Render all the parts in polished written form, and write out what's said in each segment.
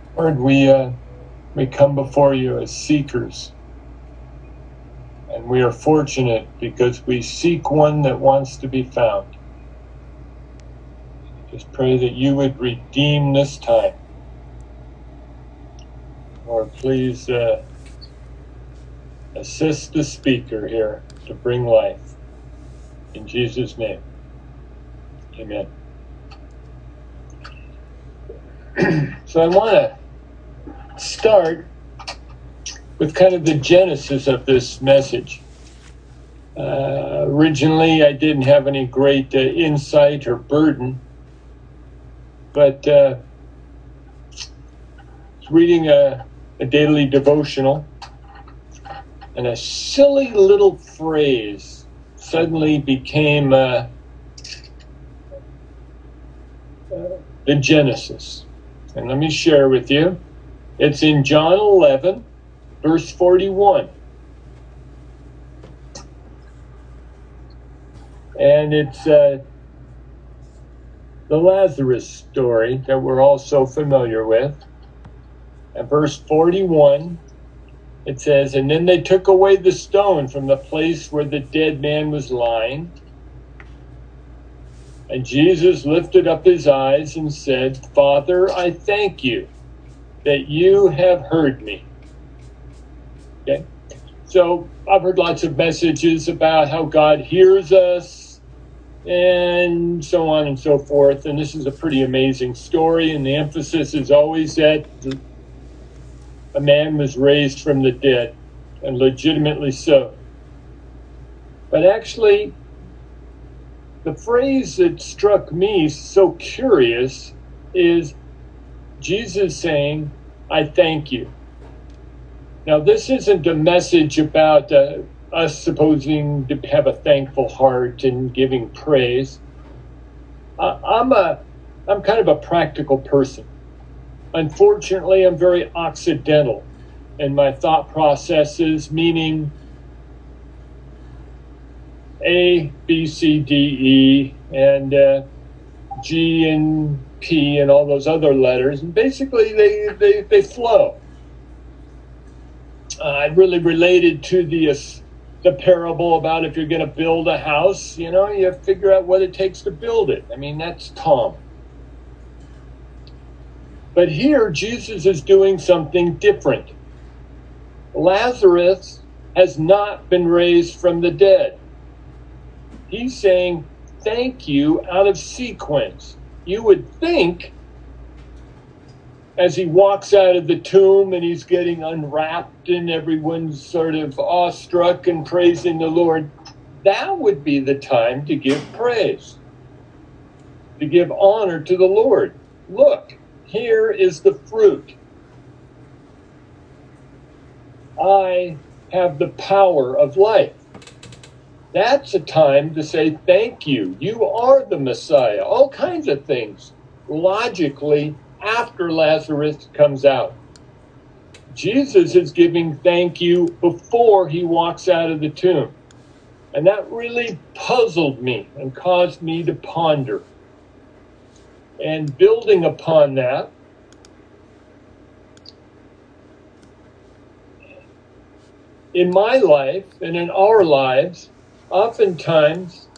Lord, we come before you as seekers, and we are fortunate because we seek one that wants to be found. Just pray that you would redeem this time. Lord, please assist the speaker here to bring life. In Jesus' name, amen. So I want to start with kind of the genesis of this message. Originally, I didn't have any great insight or burden, but reading a daily devotional, and a silly little phrase suddenly became the Genesis. And let me share with you. It's in John 11, verse 41. And it's the Lazarus story that we're all so familiar with. And verse 41, it says, "And then they took away the stone from the place where the dead man was lying. And Jesus lifted up his eyes and said, 'Father, I thank you that you have heard me.'" Okay? So I've heard lots of messages about how God hears us and so on and so forth. And this is a pretty amazing story. And the emphasis is always that a man was raised from the dead, and legitimately so. But actually, the phrase that struck me so curious is Jesus saying, "I thank you." Now, this isn't a message about us supposing to have a thankful heart and giving praise. I'm kind of a practical person. Unfortunately, I'm very occidental in my thought processes, meaning A, B, C, D, E, and G and P and all those other letters. And basically, they flow. I really related to the parable about if you're going to build a house, you have to figure out what it takes to build it. I mean, that's Tom. But here, Jesus is doing something different. Lazarus has not been raised from the dead. He's saying, "Thank you," out of sequence. You would think, as he walks out of the tomb and he's getting unwrapped and everyone's sort of awestruck and praising the Lord, that would be the time to give praise, to give honor to the Lord. Look, here is the fruit. I have the power of life. That's a time to say thank you. You are the Messiah. All kinds of things. Logically, after Lazarus comes out. Jesus is giving thank you before he walks out of the tomb. And that really puzzled me and caused me to ponder. And building upon that, in my life and in our lives, oftentimes,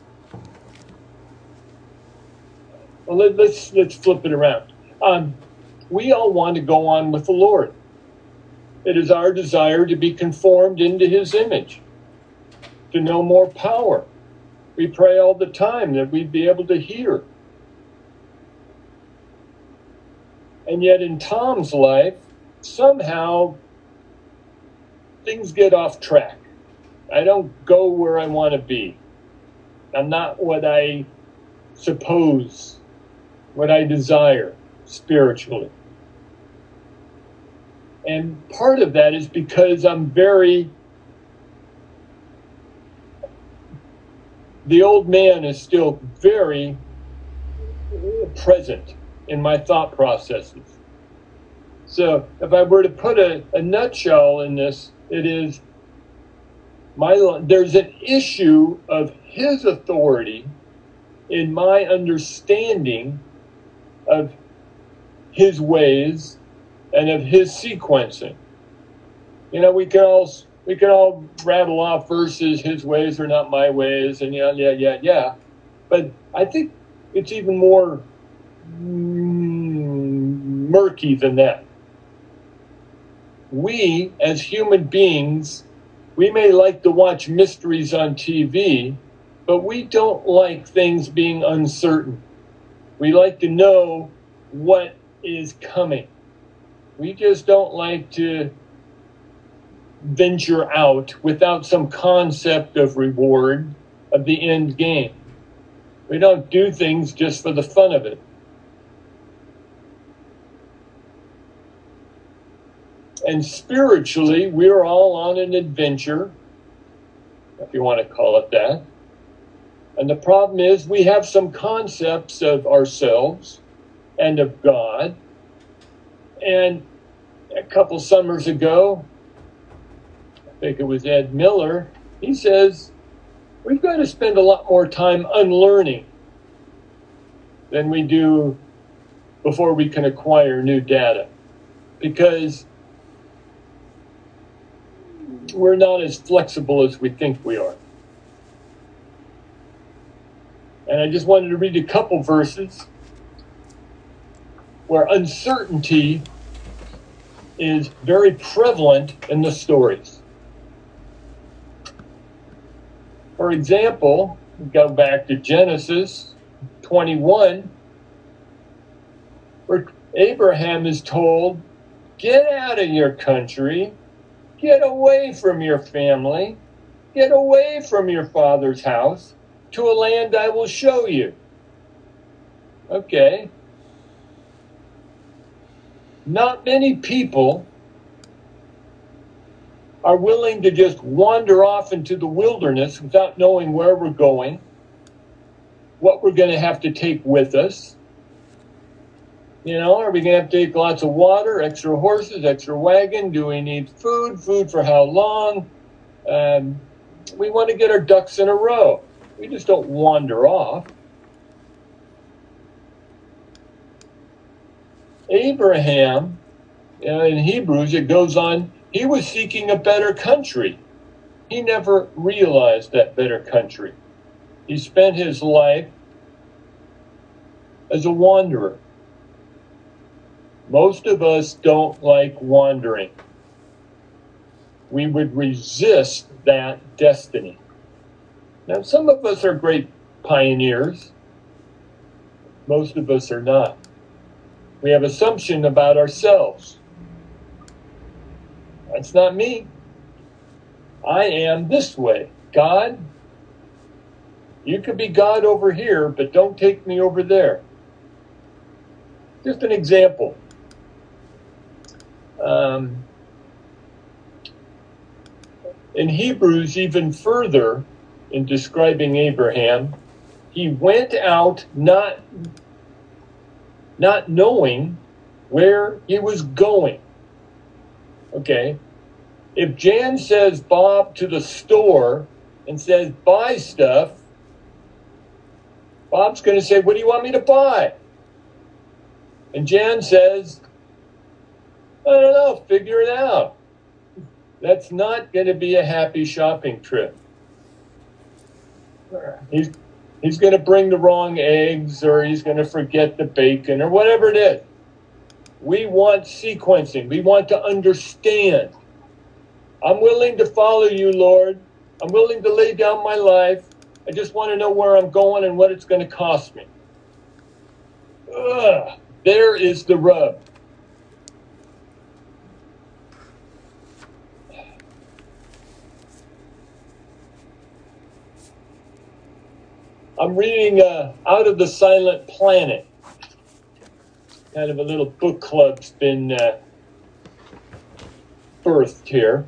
well, let's flip it around. We all want to go on with the Lord. It is our desire to be conformed into his image, to know more power. We pray all the time that we'd be able to hear. And yet in Tom's life, somehow things get off track. I don't go where I want to be. I'm not what I suppose, what I desire spiritually. And part of that is because the old man is still very present in my thought processes. So if I were to put a nutshell in this, it is there's an issue of his authority in my understanding of his ways and of his sequencing. You know, we can all rattle off verses, his ways are not my ways, and yeah. But I think it's even more murky than that. We, as human beings, we may like to watch mysteries on TV, but we don't like things being uncertain. We like to know what is coming. We just don't like to venture out without some concept of reward, of the end game. We don't do things just for the fun of it. And spiritually, we're all on an adventure, if you want to call it that. And the problem is we have some concepts of ourselves and of God. And a couple summers ago, I think it was Ed Miller, he says, we've got to spend a lot more time unlearning than we do before we can acquire new data. Because we're not as flexible as we think we are. And I just wanted to read a couple verses where uncertainty is very prevalent in the stories. For example, we go back to Genesis 21, where Abraham is told, get out of your country, get away from your family, get away from your father's house to a land I will show you. Okay. Not many people are willing to just wander off into the wilderness without knowing where we're going, what we're going to have to take with us. You know, are we going to have to take lots of water, extra horses, extra wagon? Do we need food? Food for how long? We want to get our ducks in a row. We just don't wander off. Abraham, in Hebrews, it goes on, he was seeking a better country. He never realized that better country. He spent his life as a wanderer. Most of us don't like wandering. We would resist that destiny. Now, some of us are great pioneers. Most of us are not. We have assumption about ourselves. That's not me. I am this way. God, you could be God over here, but don't take me over there. Just an example. In Hebrews, even further, in describing Abraham, he went out not knowing where he was going. Okay, if Jan says Bob to the store and says buy stuff, Bob's going to say, what do you want me to buy? And Jan says, I don't know, figure it out. That's not going to be a happy shopping trip. He's going to bring the wrong eggs, or he's going to forget the bacon, or whatever it is. We want sequencing. We want to understand. I'm willing to follow you, Lord. I'm willing to lay down my life. I just want to know where I'm going and what it's going to cost me. There is the rub. I'm reading Out of the Silent Planet. Kind of a little book club's been birthed here.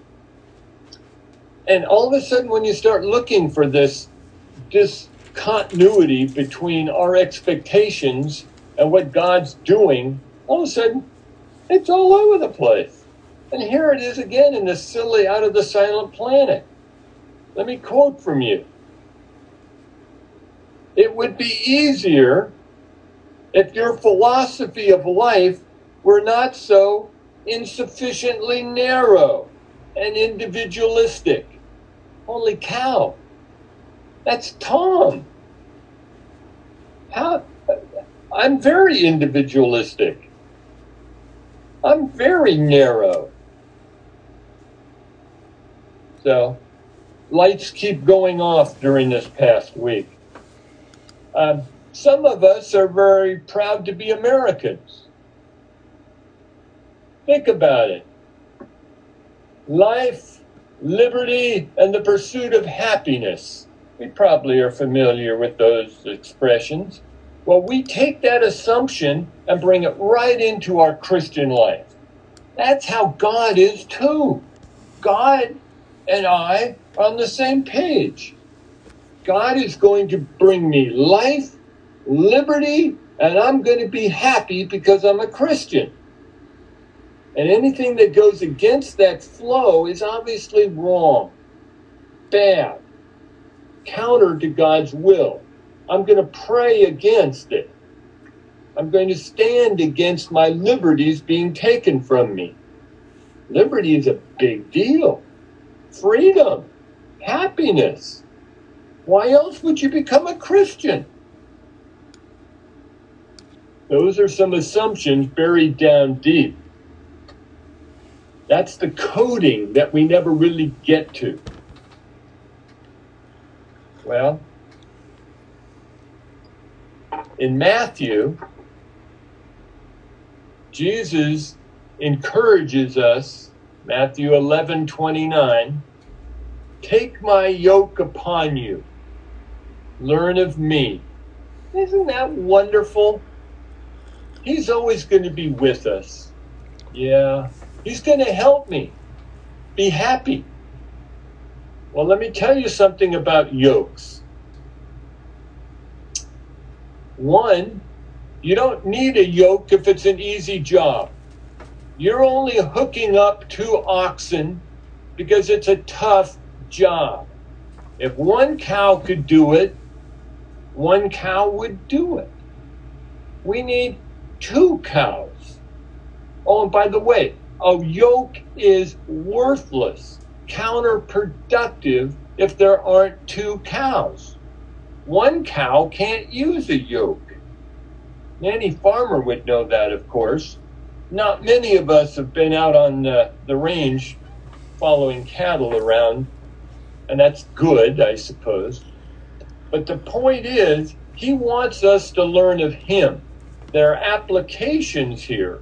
And all of a sudden, when you start looking for this discontinuity between our expectations and what God's doing, all of a sudden, it's all over the place. And here it is again in this silly Out of the Silent Planet. Let me quote from you. It would be easier if your philosophy of life we're not so insufficiently narrow and individualistic. Holy cow. That's Tom. I'm very individualistic. I'm very narrow. So, lights keep going off during this past week. Some of us are very proud to be Americans. Think about it. Life, liberty, and the pursuit of happiness. We probably are familiar with those expressions. Well, we take that assumption and bring it right into our Christian life. That's how God is too. God and I are on the same page. God is going to bring me life, liberty, and I'm going to be happy because I'm a Christian. And anything that goes against that flow is obviously wrong, bad, counter to God's will. I'm going to pray against it. I'm going to stand against my liberties being taken from me. Liberty is a big deal. Freedom, happiness. Why else would you become a Christian? Those are some assumptions buried down deep. That's the coding that we never really get to. Well, in Matthew, Jesus encourages us, Matthew 11:29, take my yoke upon you, learn of me. Isn't that wonderful? He's always going to be with us. Yeah, he's going to help me be happy. Well, let me tell you something about yokes. One, you don't need a yoke if it's an easy job. You're only hooking up two oxen because it's a tough job. If one cow could do it, one cow would do it. We need two cows. Oh, and by the way, a yoke is worthless, counterproductive if there aren't two cows. One cow can't use a yoke. Any farmer would know that, of course. Not many of us have been out on the range following cattle around, and that's good, I suppose. But the point is, he wants us to learn of him. There are applications here.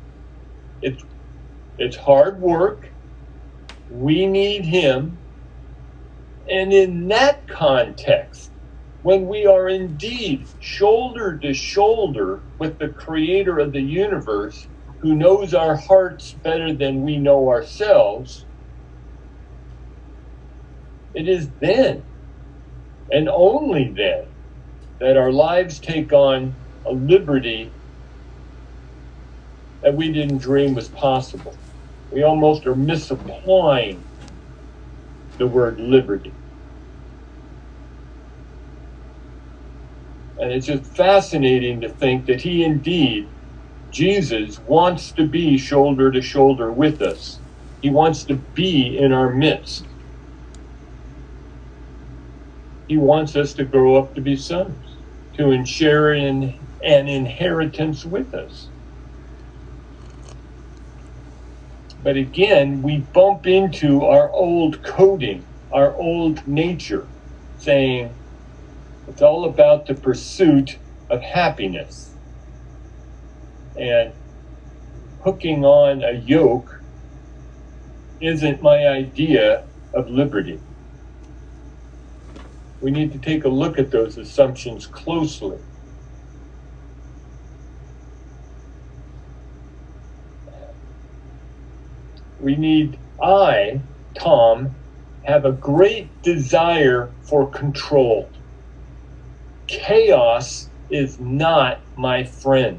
It's hard work. We need him. And in that context, when we are indeed shoulder to shoulder with the creator of the universe, who knows our hearts better than we know ourselves, it is then, and only then, that our lives take on a liberty that we didn't dream was possible. We almost are misapplying the word liberty. And it's just fascinating to think that he indeed, Jesus, wants to be shoulder to shoulder with us. He wants to be in our midst. He wants us to grow up to be sons, to share in an inheritance with us. But again, we bump into our old coding, our old nature, saying it's all about the pursuit of happiness. And hooking on a yoke isn't my idea of liberty. We need to take a look at those assumptions closely. Tom, have a great desire for control. Chaos is not my friend.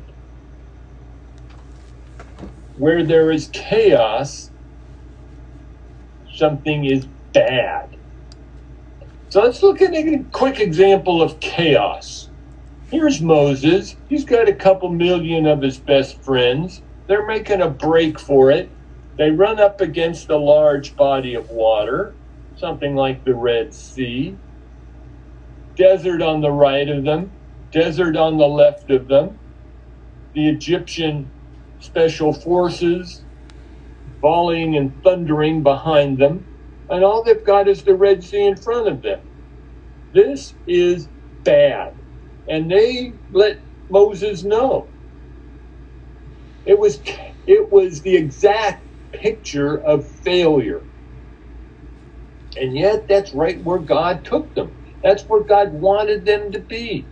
Where there is chaos, something is bad. So let's look at a quick example of chaos. Here's Moses. He's got a couple million of his best friends. They're making a break for it. They run up against a large body of water, something like the Red Sea. Desert on the right of them, desert on the left of them. The Egyptian special forces volleying and thundering behind them. And all they've got is the Red Sea in front of them. This is bad. And they let Moses know. It was the exact picture of failure. And yet that's right where God took them. That's where God wanted them to be.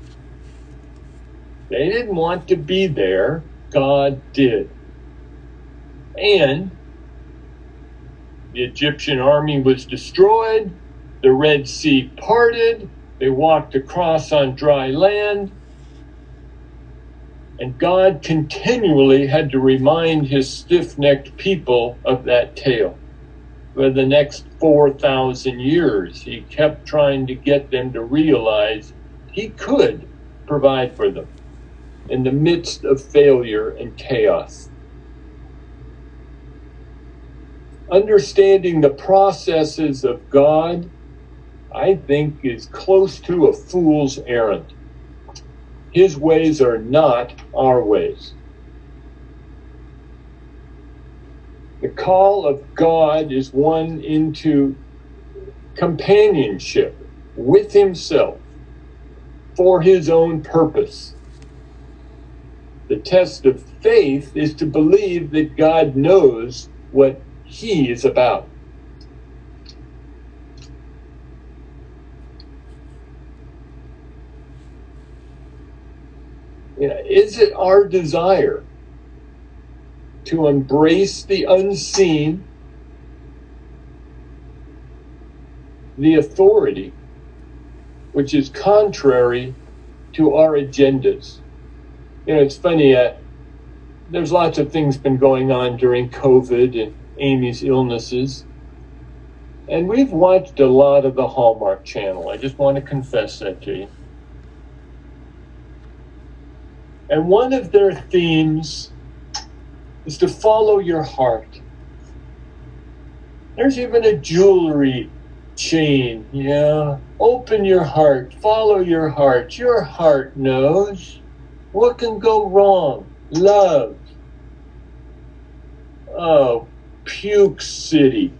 They didn't want to be there. God did. And the Egyptian army was destroyed. The Red Sea parted. They walked across on dry land. And God continually had to remind his stiff-necked people of that tale. For the next 4,000 years, he kept trying to get them to realize he could provide for them in the midst of failure and chaos. Understanding the processes of God, I think, is close to a fool's errand. His ways are not our ways. The call of God is one into companionship with himself for his own purpose. The test of faith is to believe that God knows what he is about. Is it our desire to embrace the unseen, the authority, which is contrary to our agendas? It's funny, there's lots of things been going on during COVID and Amy's illnesses. And we've watched a lot of the Hallmark Channel. I just want to confess that to you. And one of their themes is to follow your heart. There's even a jewelry chain, Open your heart, follow your heart. Your heart knows. What can go wrong? Love. Oh, Puke City.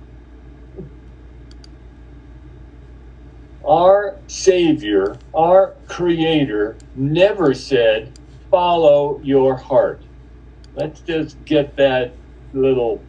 Our Savior, our Creator, never said, follow your heart. Let's just get that little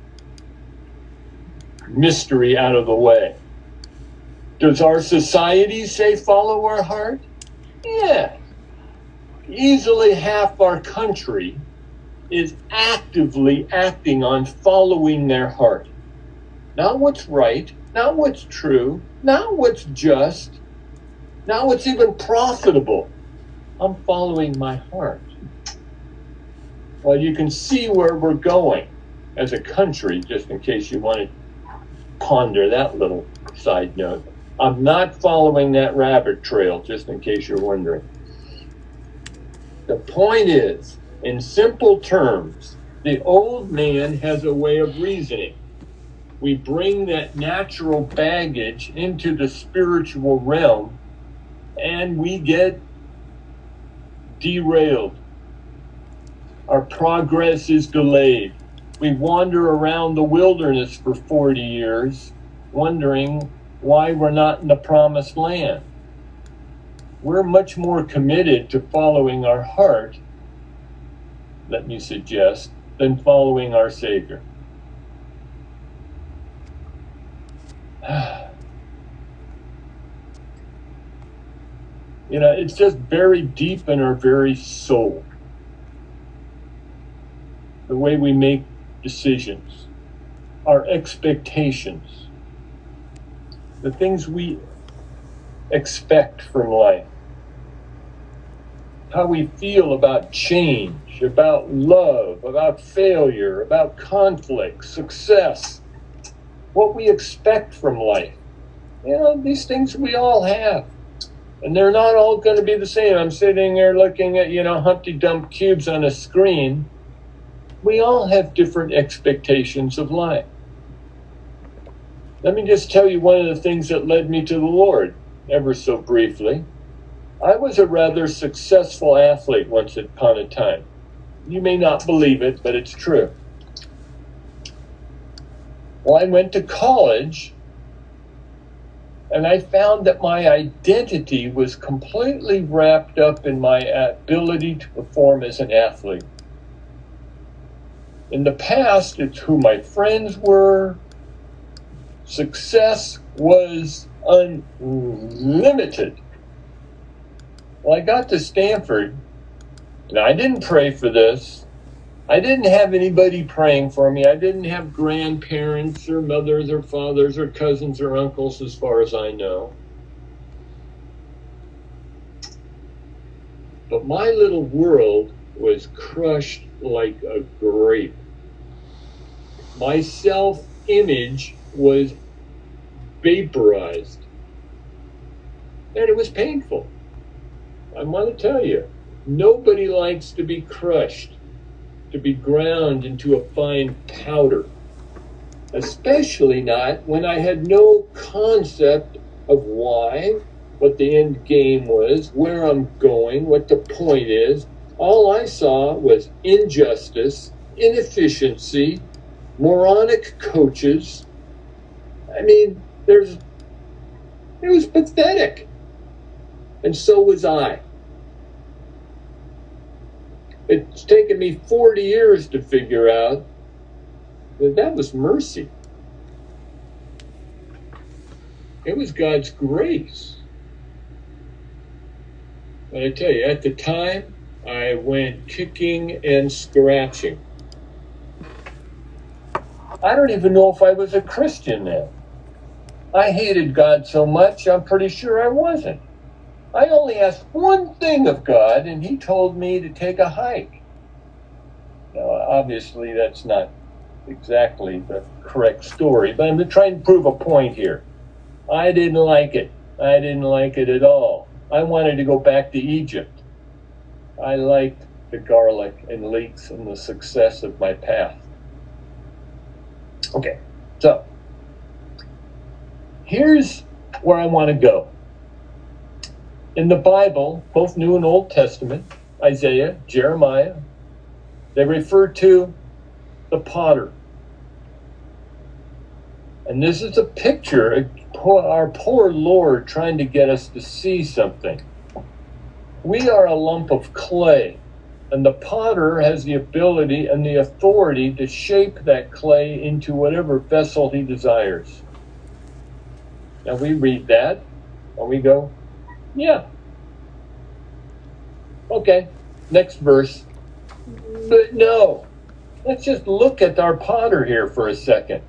mystery out of the way. Does our society say follow our heart? Yeah. Easily half our country is actively acting on following their heart. Not what's right, not what's true, not what's just, not what's even profitable. I'm following my heart. Well, you can see where we're going as a country, just in case you want to ponder that little side note. I'm not following that rabbit trail, just in case you're wondering. The point is, in simple terms, the old man has a way of reasoning. We bring that natural baggage into the spiritual realm, and we get derailed. Our progress is delayed. We wander around the wilderness for 40 years, wondering why we're not in the promised land. We're much more committed to following our heart, let me suggest, than following our Savior. It's just buried deep in our very soul. The way we make decisions, our expectations, the things we expect from life, how we feel about change, about love, about failure, about conflict, success, what we expect from life. These things we all have. And they're not all going to be the same. I'm sitting here looking at, Humpty Dump cubes on a screen. we all have different expectations of life. Let me just tell you one of the things that led me to the Lord, ever so briefly. I was a rather successful athlete once upon a time. You may not believe it, but it's true. Well, I went to college, and I found that my identity was completely wrapped up in my ability to perform as an athlete. In the past, it's who my friends were. Success was unlimited. Well, I got to Stanford, and I didn't pray for this. I didn't have anybody praying for me. I didn't have grandparents or mothers or fathers or cousins or uncles, as far as I know. But my little world was crushed like a grape. My self-image was vaporized. And it was painful. I want to tell you, nobody likes to be crushed, to be ground into a fine powder. Especially not when I had no concept of why, what the end game was, where I'm going, what the point is. All I saw was injustice, inefficiency, moronic coaches. I mean, it was pathetic. And so was I. It's taken me 40 years to figure out that that was mercy. It was God's grace. But I tell you, at the time, I went kicking and scratching. I don't even know if I was a Christian then. I hated God so much, I'm pretty sure I wasn't. I only asked one thing of God, and he told me to take a hike. Now, obviously, that's not exactly the correct story, but I'm trying to prove a point here. I didn't like it. I didn't like it at all. I wanted to go back to Egypt. I liked the garlic and leeks and the success of my path. Okay, so here's where I want to go. In the Bible, both New and Old Testament, Isaiah, Jeremiah, they refer to the potter. And this is a picture of our poor Lord trying to get us to see something. We are a lump of clay, and the potter has the ability and the authority to shape that clay into whatever vessel he desires. Now we read that, and we go, yeah. Okay, next verse. But no, let's just look at our potter here for a second.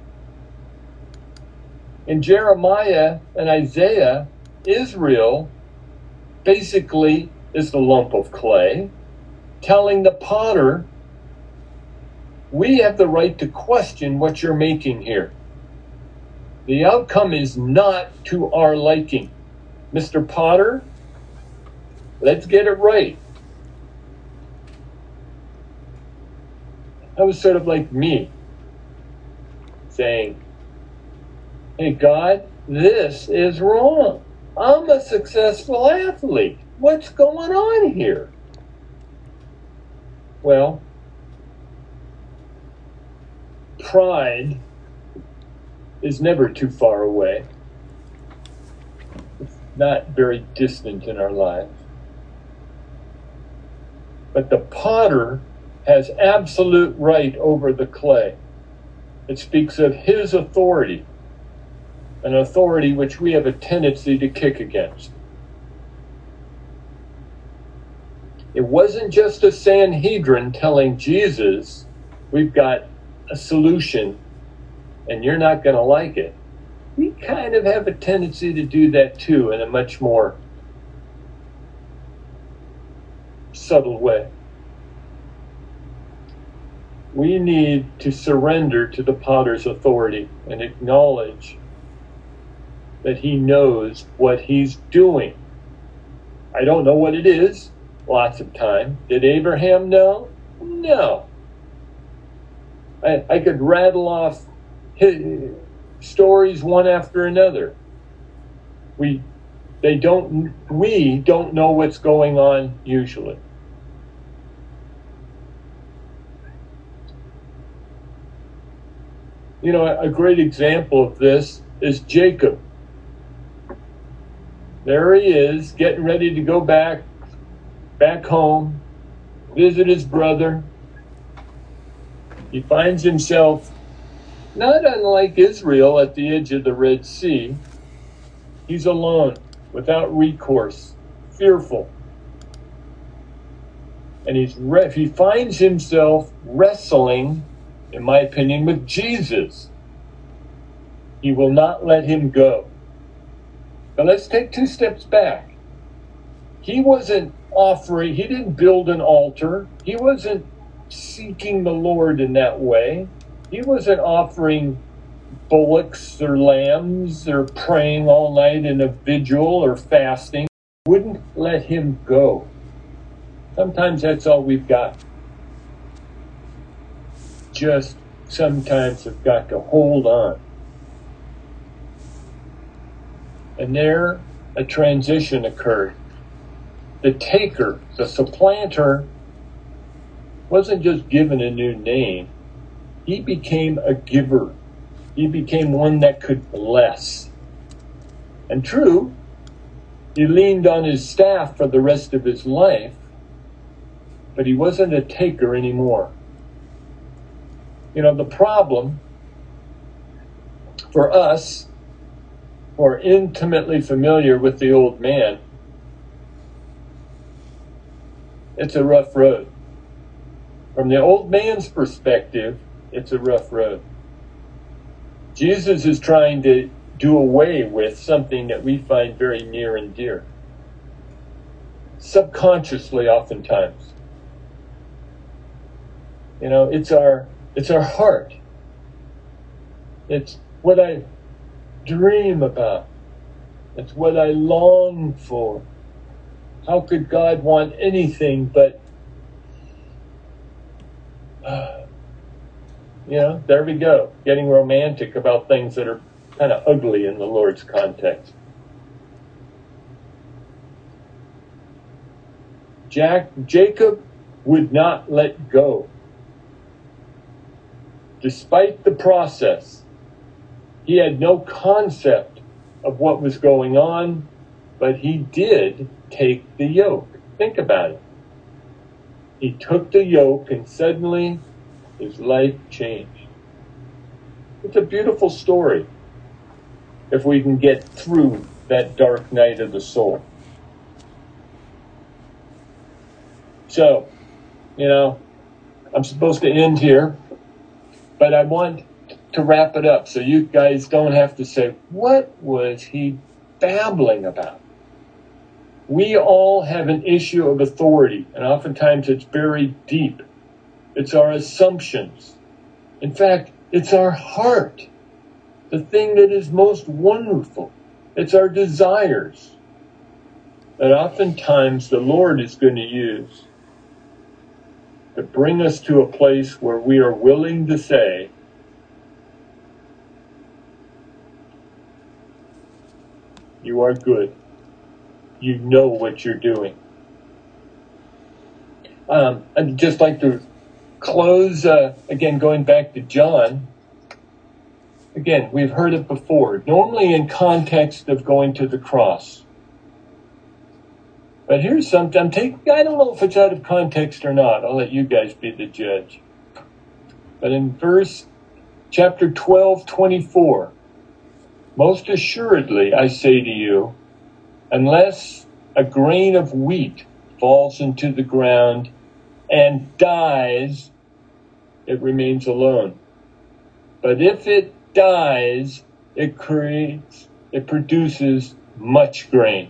In Jeremiah and Isaiah, Israel basically is the lump of clay, telling the potter, we have the right to question what you're making here. The outcome is not to our liking. Mr. Potter, let's get it right. That was sort of like me saying, hey, God, this is wrong. I'm a successful athlete. What's going on here? Well, pride is never too far away. It's not very distant in our lives. But the potter has absolute right over the clay. It speaks of his authority, an authority which we have a tendency to kick against. It wasn't just a Sanhedrin telling Jesus, we've got a solution and you're not going to like it. We kind of have a tendency to do that too in a much more subtle way. We need to surrender to the potter's authority and acknowledge that he knows what he's doing. I don't know what it is lots of time. Did Abraham know? No. I could rattle off stories one after another. We don't know what's going on usually. You know, a great example of this is Jacob. There he is, getting ready to go back home, visit his brother. He finds himself, not unlike Israel, at the edge of the Red Sea. He's alone, without recourse, fearful. And he finds himself wrestling, in my opinion, with Jesus. He will not let him go. But let's take 2 steps back. He didn't build an altar. He wasn't seeking the Lord in that way. He wasn't offering bullocks or lambs or praying all night in a vigil or fasting. Wouldn't let him go. Sometimes that's all we've got. Just sometimes have got to hold on. And there, a transition occurred. The taker, the supplanter, wasn't just given a new name. He became a giver. He became one that could bless. And true, he leaned on his staff for the rest of his life, but he wasn't a taker anymore. You know, the problem for us who are intimately familiar with the old man, it's a rough road. From the old man's perspective, it's a rough road. Jesus is trying to do away with something that we find very near and dear. Subconsciously, oftentimes. You know, it's our heart. It's what I dream about. It's what I long for. How could God want anything but, there we go. Getting romantic about things that are kind of ugly in the Lord's context. Jacob would not let go. Despite the process, he had no concept of what was going on, but he did take the yoke. Think about it. He took the yoke and suddenly his life changed. It's a beautiful story if we can get through that dark night of the soul. So, I'm supposed to end here, but I want to wrap it up so you guys don't have to say, what was he babbling about? We all have an issue of authority, and oftentimes it's buried deep. It's our assumptions. In fact, it's our heart, the thing that is most wonderful. It's our desires that oftentimes the Lord is going to use to bring us to a place where we are willing to say, you are good. You know what you're doing. I'd just like to close, again, going back to John. Again, we've heard it before, normally in context of going to the cross. But here's something I don't know if it's out of context or not. I'll let you guys be the judge. But in chapter 12:24, most assuredly, I say to you, unless a grain of wheat falls into the ground and dies, it remains alone. But if it dies, it produces much grain.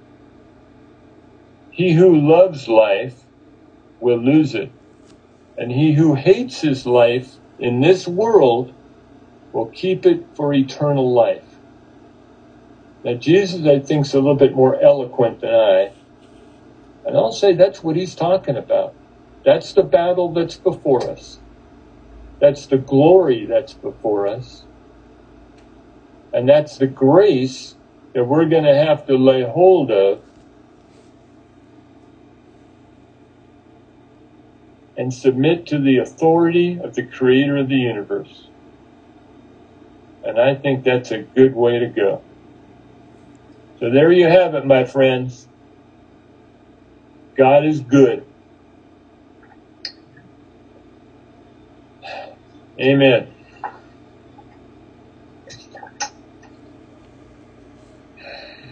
He who loves life will lose it, and he who hates his life in this world will keep it for eternal life. Now, Jesus, I think, is a little bit more eloquent than I. And I'll say that's what he's talking about. That's the battle that's before us. That's the glory that's before us. And that's the grace that we're going to have to lay hold of and submit to the authority of the Creator of the universe. And I think that's a good way to go. So there you have it, my friends. God is good. Amen.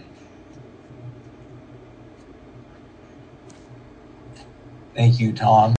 Thank you, Tom.